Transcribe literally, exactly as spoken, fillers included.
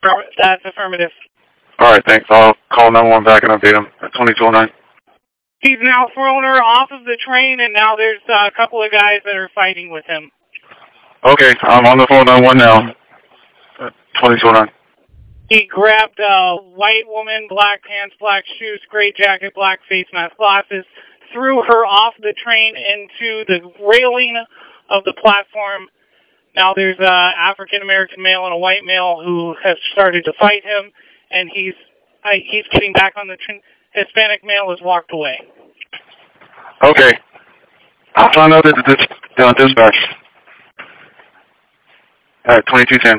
That's affirmative. All right, thanks. I'll call nine one one back and update him at twenty-two oh nine. He's now thrown her off of the train, and now there's uh, a couple of guys that are fighting with him. Okay, I'm on the phone nine one one now. twenty-two oh nine. He grabbed a white woman, black pants, black shoes, gray jacket, black face mask, glasses, threw her off the train into the railing of the platform. Now there's an African-American male and a white male who has started to fight him, and he's uh, he's getting back on the train. Hispanic male has walked away. Okay. I'll find out at the dis- uh, dispatch. All right, twenty-two ten.